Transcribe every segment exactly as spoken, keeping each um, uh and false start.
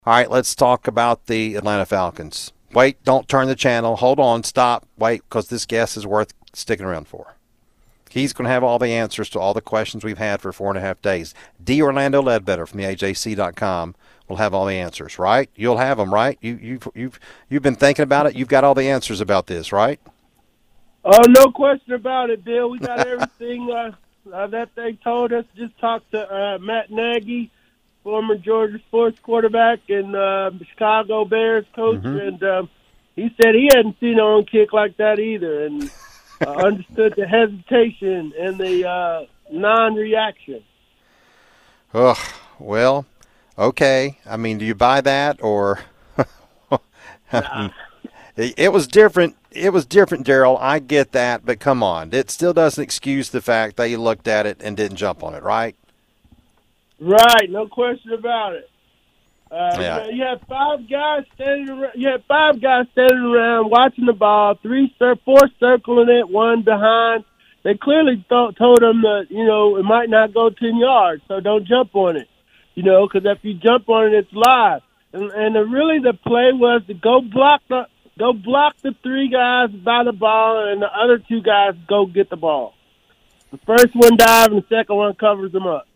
All right, let's talk about the Atlanta Falcons. Wait, don't turn the channel. Hold on, stop, wait, because this guest is worth sticking around for. He's going to have all the answers to all the questions we've had for four and a half days. D. Orlando Ledbetter from the A J C dot com will have all the answers, right? You'll have them, right? You, you've, you've, you've been thinking about it. You've got all the answers about this, right? Oh, no question about it, Bill. We got everything uh, uh, that they told us. Just talked to uh, Matt Nagy, former Georgia sports quarterback and uh, Chicago Bears coach, Mm-hmm. and um, he said he hadn't seen an on kick like that either, and uh, understood the hesitation and the uh, non-reaction. Ugh, well, okay. I mean, do you buy that or? I Nah. mean, it, it was different. It was different, Daryl. I get that, but come on, it still doesn't excuse the fact that you looked at it and didn't jump on it, right? Right, no question about it. Uh, Yeah. you know, you had five guys standing around. You had five guys standing around watching the ball. Three, cir- four circling it, one behind. They clearly th- told them that you know it might not go ten yards, so don't jump on it. You know, because if you jump on it, it's live. And, and the, really, the play was to go block the go block the three guys by the ball, and the other two guys go get the ball. The first one dives, and the second one covers them up.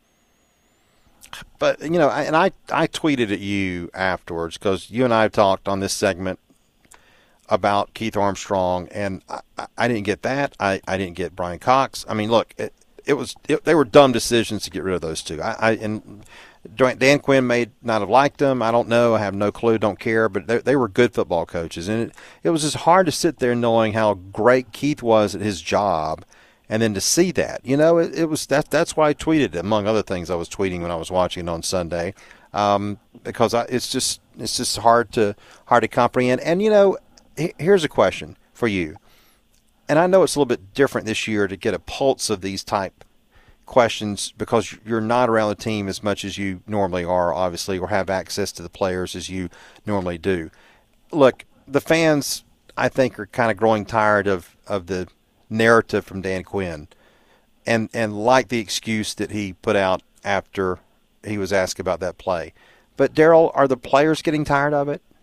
But you know, I, and I I tweeted at you afterwards because you and I have talked on this segment about Keith Armstrong, and I, I- I didn't get that. I, I didn't get Brian Cox. I mean, look, it, it was it, they were dumb decisions to get rid of those two. I, I and Dan Quinn may not have liked them. I don't know. I have no clue. Don't care. But they, they were good football coaches, and it it was just hard to sit there knowing how great Keith was at his job. And then to see that, you know, it, it was that. That's why I tweeted, among other things, I was tweeting when I was watching it on Sunday, um, because I, it's just it's just hard to hard to comprehend. And you know, he- here's a question for you, and I know it's a little bit different this year to get a pulse of these type questions because you're not around the team as much as you normally are, obviously, or have access to the players as you normally do. Look, the fans, I think, are kind of growing tired of of the narrative from Dan Quinn, and and like the excuse that he put out after he was asked about that play. But Daryl, are the players getting tired of it?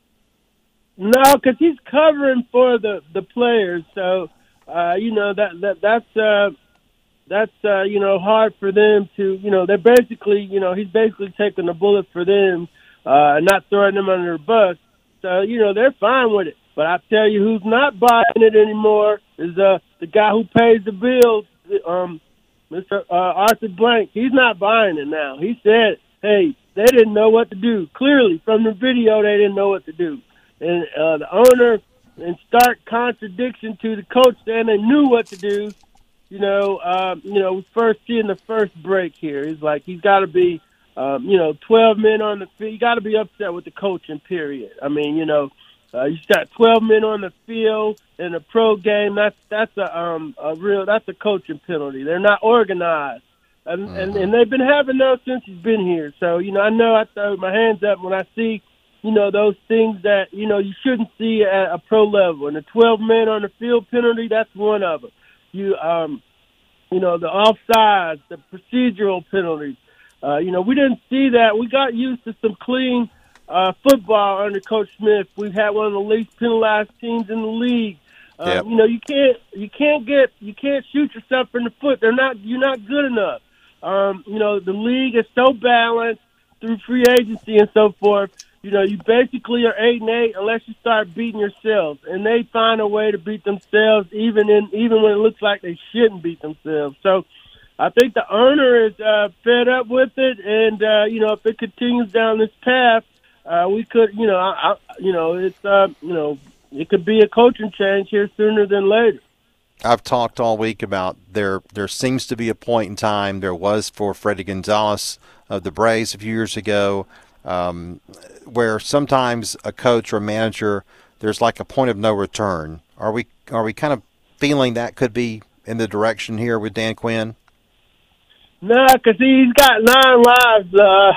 No, because he's covering for the the players, so uh, you know that that that's uh, that's uh, you know hard for them to you know they're basically you know he's basically taking the bullet for them, uh, and not throwing them under the bus. So you know they're fine with it. But I tell you, who's not buying it anymore is uh, the guy who pays the bills, um, Mister Uh, Arthur Blank. He's not buying it now. He said, "Hey, they didn't know what to do. Clearly, from the video, they didn't know what to do." And uh, the owner, in stark contradiction to the coach, saying they knew what to do. You know, um, you know, we first seeing the first break here. He's like, he's got to be, um, you know, twelve men on the field. You got to be upset with the coaching. Period. I mean, you know, uh, you got twelve men on the field in a pro game. That's that's a um a real that's a coaching penalty. They're not organized. And, mm-hmm. and and they've been having those since he's been here. So you know, I know I throw my hands up when I see, you know, those things that, you know, you shouldn't see at a pro level. And the twelve men on the field penalty, that's one of them. You, um, you know, the offsides, the procedural penalties. Uh, you know, we didn't see that. We got used to some clean uh, football under Coach Smith. We've had one of the least penalized teams in the league. Um, Yep. You know, you can't, you can't get, you can't shoot yourself in the foot. They're not, you're not good enough. Um, you know, the league is so balanced through free agency and so forth. You know, you basically are eight and eight unless you start beating yourselves, and they find a way to beat themselves, even in even when it looks like they shouldn't beat themselves. So, I think the owner is uh, fed up with it, and uh, you know, if it continues down this path, uh, we could, you know, I, I, you know, it's uh, you know, it could be a coaching change here sooner than later. I've talked all week about there. There seems to be a point in time. There was for Freddie Gonzalez of the Braves a few years ago. Um, where sometimes a coach or a manager, there's like a point of no return. Are we are we kind of feeling that could be in the direction here with Dan Quinn? No, because he's got nine lives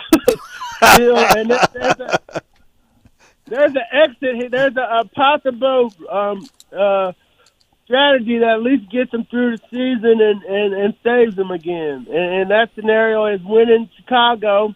uh, still, and there's, there's a there's an exit. There's a, a possible um, uh, strategy that at least gets him through the season and, and, and saves him again. And, and that scenario is winning Chicago.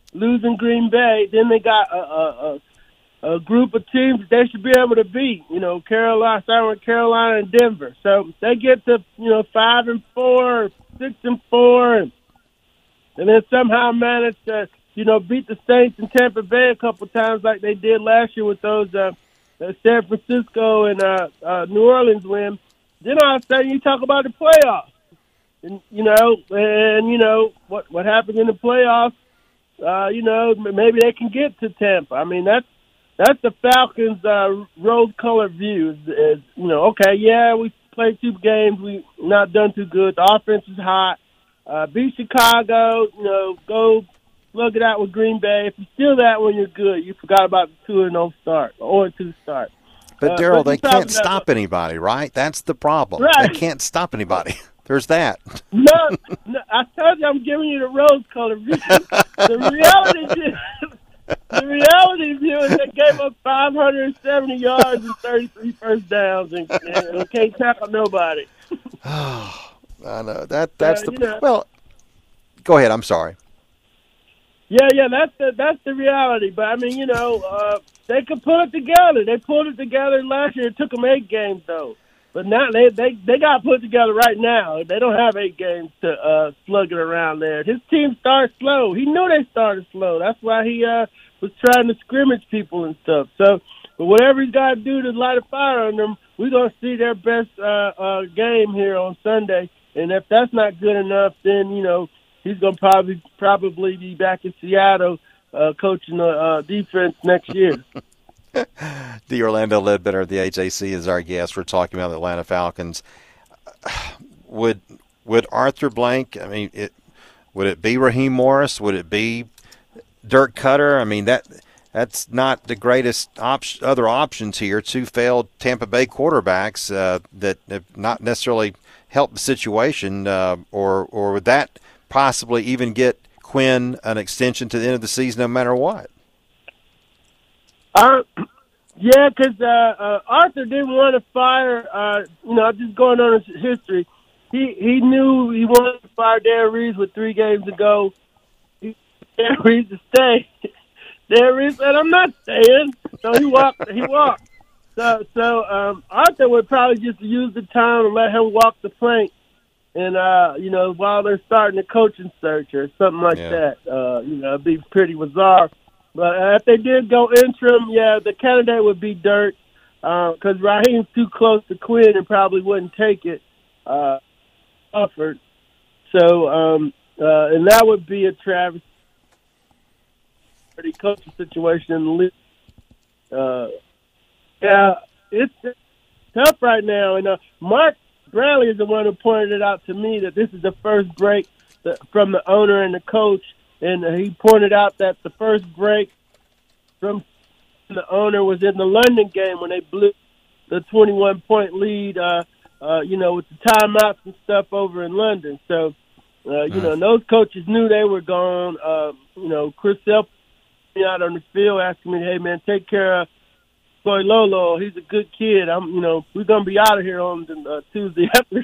losing Green Bay. Then they got a, a, a, a group of teams that they should be able to beat. You know, Carolina, starting with Carolina and Denver. So they get to you know five and four, six and four, and, and then somehow manage to you know beat the Saints and Tampa Bay a couple times like they did last year with those uh, uh, San Francisco and uh, uh, New Orleans win. Then all of a sudden you talk about the playoffs. And, you know, and, you know, what what happens in the playoffs, uh, you know, maybe they can get to Tampa. I mean, that's that's the Falcons' uh, rose-colored view. Is, is, you know, okay, yeah, we played two games. We not done too good. The offense is hot. Uh, beat Chicago, you know, go slug it out with Green Bay. If you steal that one, you're good. You forgot about the two and oh start, or oh two start. But, uh, Daryl, but they can't stop that, anybody, right? That's the problem. Right. They can't stop anybody. There's that. No, no, I told you I'm giving you the rose color view. The reality view, the reality view is they gave up five hundred seventy yards and thirty-three first downs and, and can't tackle nobody. Oh, I know that. That's uh, the you know, well. Go ahead. I'm sorry. Yeah, yeah, that's the that's the reality. But I mean, you know, uh, they could pull it together. They pulled it together last year. It took them eight games though. But now they they they got put together right now. They don't have eight games to uh, slug it around there. His team started slow. He knew they started slow. That's why he uh, was trying to scrimmage people and stuff. So, but whatever he's got to do to light a fire on them, we're gonna see their best uh, uh, game here on Sunday. And if that's not good enough, then you know he's gonna probably probably be back in Seattle uh, coaching the uh, defense next year. The Orlando Ledbetter of the A J C is our guest. We're talking about the Atlanta Falcons. Would would Arthur Blank? I mean, it, would it be Raheem Morris? Would it be Dirk Cutter? I mean, that that's not the greatest op- other options here. Two failed Tampa Bay quarterbacks uh, that have not necessarily helped the situation. Uh, or or would that possibly even get Quinn an extension to the end of the season, no matter what? Uh, yeah, because uh, uh, Arthur didn't want to fire, uh, you know, just going on his history. He he knew he wanted to fire Darren Reeves with three games to go. He Darren Reeves to stay. Darren Reeves said, I'm not staying. So he walked. He walked. So, so um, Arthur would probably just use the time and let him walk the plank. And, uh, you know, while they're starting a coaching search or something like yeah. that, uh, you know, it'd be pretty bizarre. But uh, if they did go interim, yeah, the candidate would be Dirk because uh, Raheem's too close to Quinn and probably wouldn't take it uh, offered. So, um, uh, and that would be a Travis coaching situation in the league. Uh, yeah, it's tough right now. And uh, Mark Bradley is the one who pointed it out to me that this is the first break from the owner and the coach. And he pointed out that the first break from the owner was in the London game when they blew the twenty-one point lead, uh, uh, you know, with the timeouts and stuff over in London. So, uh, you mm. know, and those coaches knew they were gone. Uh, you know, Chris Self out on the field asking me, hey, man, take care of Boy Lolo. He's a good kid. I'm, you know, we're going to be out of here on uh, Tuesday after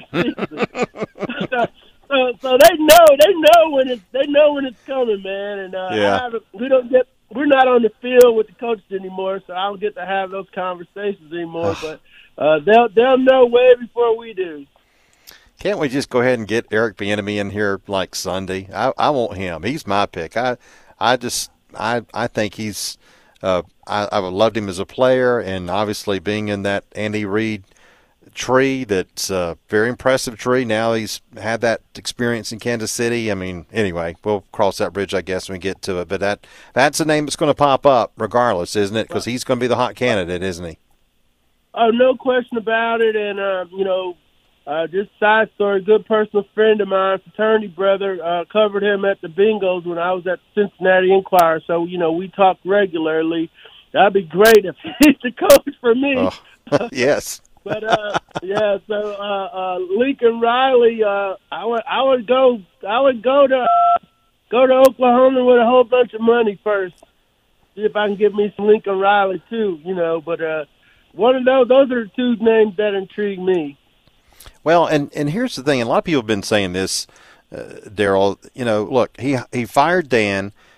season. So, so they know, they know when it's, they know when it's coming, man. And uh, yeah. I haven't, we don't get, we're not on the field with the coaches anymore, so I don't get to have those conversations anymore. but uh, they'll, they'll know way before we do. Can't we just go ahead and get Eric Bieniemy in here like Sunday? I, I want him. He's my pick. I, I just, I, I think he's. Uh, I, I loved him as a player, and obviously being in that Andy Reid tree, that's a very impressive tree. Now he's had that experience in Kansas City. I mean, anyway, we'll cross that bridge, I guess, when we get to it. But that that's a name that's going to pop up regardless, isn't it? Because he's going to be the hot candidate, isn't he? Oh, no question about it. And, uh, you know, uh, just side story, good personal friend of mine, fraternity brother, uh, covered him at the Bengals when I was at the Cincinnati Enquirer. So, you know, we talk regularly. That'd be great if he's the coach for me. Oh, yes. But uh, yeah, so uh, uh, Lincoln Riley, uh, I would I would go I would go to go to Oklahoma with a whole bunch of money first. See if I can get me some Lincoln Riley too, you know. But uh, one of those those are the two names that intrigue me. Well, and, and here's the thing: a lot of people have been saying this, uh, Daryl. You know, look, he he fired Dan.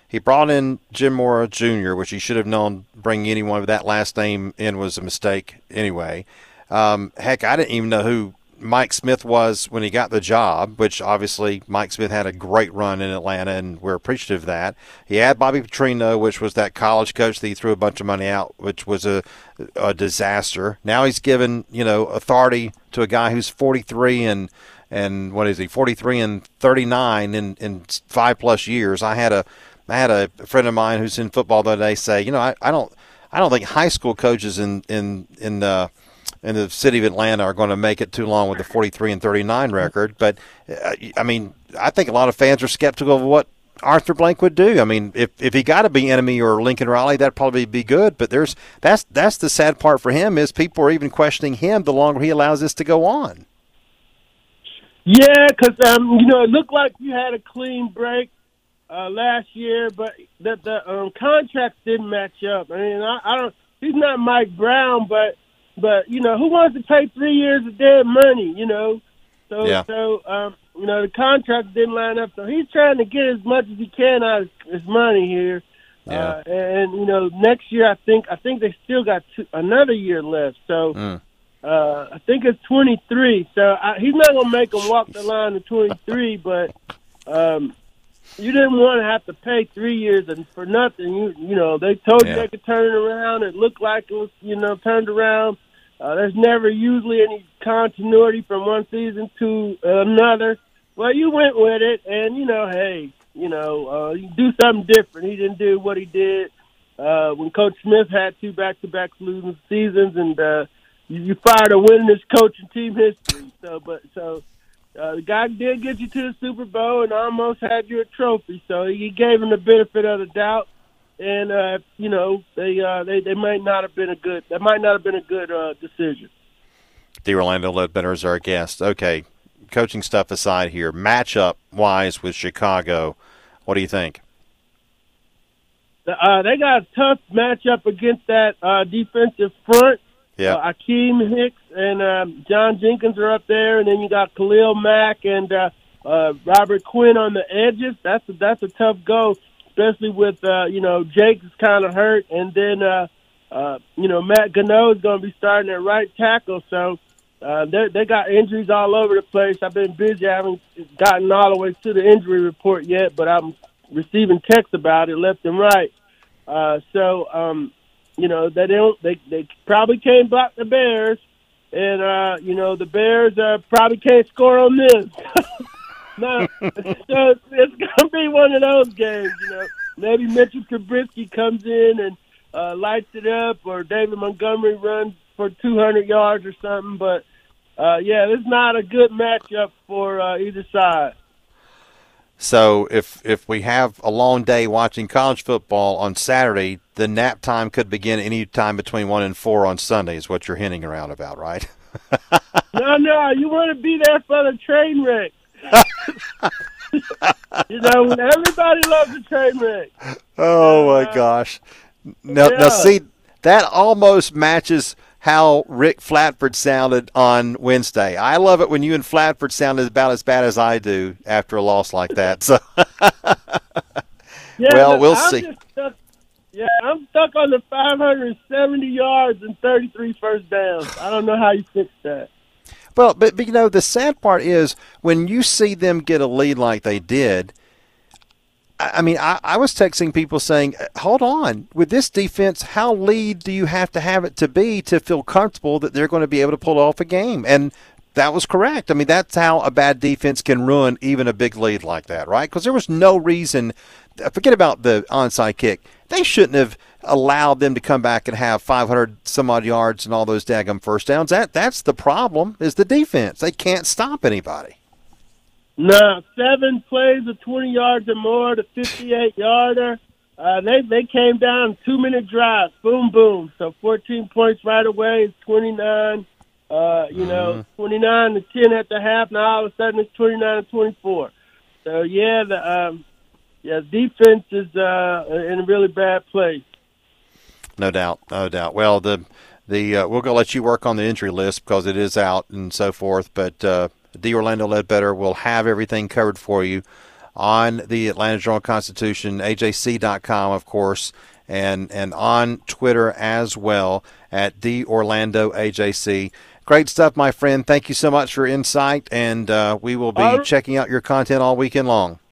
He brought in Jim Mora Junior, which he should have known bringing anyone with that last name in was a mistake anyway. Um, heck, I didn't even know who Mike Smith was when he got the job, which obviously Mike Smith had a great run in Atlanta, and we're appreciative of that. He had Bobby Petrino, which was that college coach that he threw a bunch of money out, which was a, a disaster. Now he's given, you know, authority to a guy who's forty-three and and what is he, forty-three and thirty-nine in, in five plus years. I had a I had a friend of mine who's in football the other day say, you know, I, I don't I don't think high school coaches in in in the in the city of Atlanta are going to make it too long with the forty-three and thirty-nine record. But, uh, I mean, I think a lot of fans are skeptical of what Arthur Blank would do. I mean, if if he got to be Enemy or Lincoln Riley, that'd probably be good. But there's that's that's the sad part for him is people are even questioning him the longer he allows this to go on. Yeah, because, um, you know, it looked like you had a clean break uh, last year, but the, the um, contracts didn't match up. I mean, I, I don't – he's not Mike Brown, but – But, you know, who wants to pay three years of dead money, you know? So, yeah. so um, you know, the contract didn't line up. So he's trying to get as much as he can out of his money here. Yeah. Uh, and, you know, next year I think I think they still got two, another year left. So mm. uh, I think it's twenty-three. So I, he's not going to make him walk the line to twenty-three, but um, you didn't want to have to pay three years and for nothing. You, you know, they told yeah. you they could turn it around. It looked like it was, you know, turned around. Uh, there's never usually any continuity from one season to another. Well, you went with it, and, you know, hey, you know, uh, you do something different. He didn't do what he did uh, when Coach Smith had two back-to-back losing seasons, and uh, you, you fired a winningest coach in team history. So, but so uh, the guy did get you to the Super Bowl and almost had you a trophy. So he gave him the benefit of the doubt. And uh, you know they uh, they they might not have been a good that might not have been a good uh, decision. D. Orlando Ledbetter is our guest. Okay, coaching stuff aside here, matchup wise with Chicago, what do you think? Uh, they got a tough matchup against that uh, defensive front. Yeah, uh, Akeem Hicks and um, John Jenkins are up there, and then you got Khalil Mack and uh, uh, Robert Quinn on the edges. That's a, that's a tough go. Especially with, uh, you know, Jake is kind of hurt. And then, uh, uh, you know, Matt Gano is going to be starting at right tackle. So uh, they they got injuries all over the place. I've been busy. I haven't gotten all the way to the injury report yet, but I'm receiving texts about it left and right. Uh, so, um, you know, they don't. They, they probably can't block the Bears. And, uh, you know, the Bears uh, probably can't score on this. No, so it's, it's going to be one of those games, you know. Maybe Mitchell Trubisky comes in and uh, lights it up, or David Montgomery runs for two hundred yards or something. But, uh, yeah, it's not a good matchup for uh, either side. So if if we have a long day watching college football on Saturday, the nap time could begin any time between one and four on Sunday is what you're hinting around about, right? no, no, you want to be there for the train wreck. You know, when everybody loves a train wreck. Oh my uh, gosh! Now, yeah. now, see, that almost matches how Rick Flatford sounded on Wednesday. I love it when you and Flatford sounded about as bad as I do after a loss like that. So, yeah, well, we'll I'm see. Just stuck, yeah, I'm stuck on the five hundred seventy yards and thirty-three first downs. I don't know how you fix that. Well, but, but, you know, the sad part is when you see them get a lead like they did, I, I mean, I, I was texting people saying, hold on, with this defense, how lead do you have to have it to be to feel comfortable that they're going to be able to pull off a game? And that was correct. I mean, that's how a bad defense can ruin even a big lead like that, right? Because there was no reason – forget about the onside kick. They shouldn't have allowed them to come back and have five hundred some odd yards and all those daggum first downs. That That's the problem is the defense. They can't stop anybody. No, seven plays of twenty yards or more, the fifty-eight yarder. Uh, they they came down two-minute drives, boom, boom. So fourteen points right away is twenty-nine. Uh, you know, mm-hmm. twenty-nine to ten at the half. Now all of a sudden it's twenty-nine to twenty-four. So yeah, the um, yeah defense is uh, in a really bad place. No doubt, no doubt. Well, the the uh, we're gonna let you work on the injury list because it is out and so forth. But uh, D. Orlando Ledbetter will have everything covered for you on the Atlanta Journal-Constitution, A J C dot com, of course, and and on Twitter as well at D Orlando A J C. Great stuff, my friend. Thank you so much for your insight, and uh, we will be All right. checking out your content all weekend long.